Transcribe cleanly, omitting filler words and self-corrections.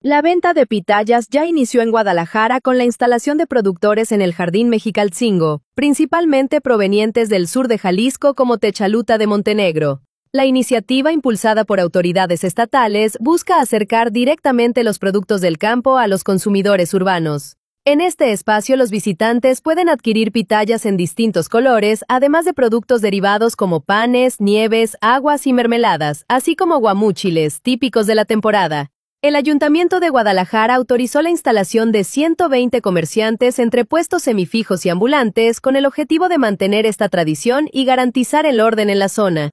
La venta de pitayas ya inició en Guadalajara con la instalación de productores en el Jardín Mexicalcingo, principalmente provenientes del sur de Jalisco como Techaluta de Montenegro. La iniciativa, impulsada por autoridades estatales, busca acercar directamente los productos del campo a los consumidores urbanos. En este espacio los visitantes pueden adquirir pitayas en distintos colores, además de productos derivados como panes, nieves, aguas y mermeladas, así como guamúchiles, típicos de la temporada. El Ayuntamiento de Guadalajara autorizó la instalación de 120 comerciantes entre puestos semifijos y ambulantes con el objetivo de mantener esta tradición y garantizar el orden en la zona.